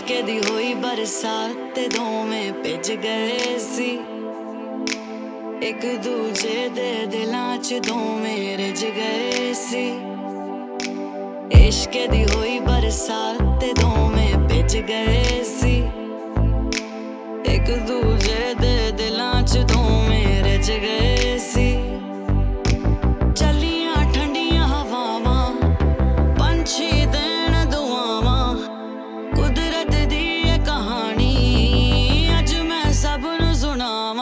इश्के दी होई बरसात ते दोवें भिज गए सी। एक दूजे दे दिलां च दोवें रिझ गए सी। इश्के दी होई बरसात ते दोवें भिज गए सी। एक दूजे दे दिलां च दोवें रिझ गए सी। चलियां ठंडियां हवावां पंछी देण दुआवां, कुदरत दी ये कहानी अज मैं सब नूं सुणावां।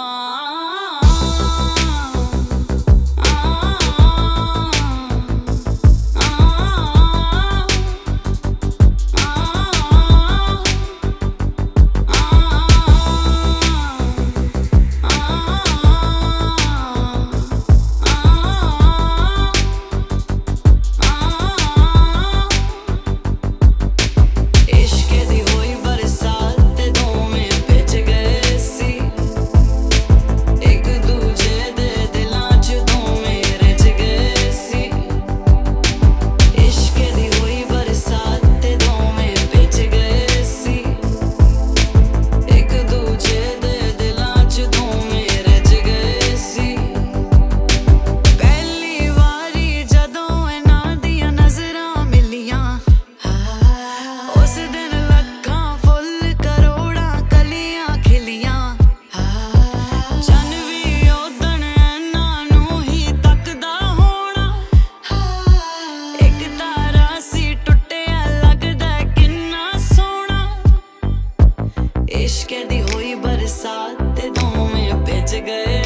इश्के दी होई बरसात ते दोवें भिज गए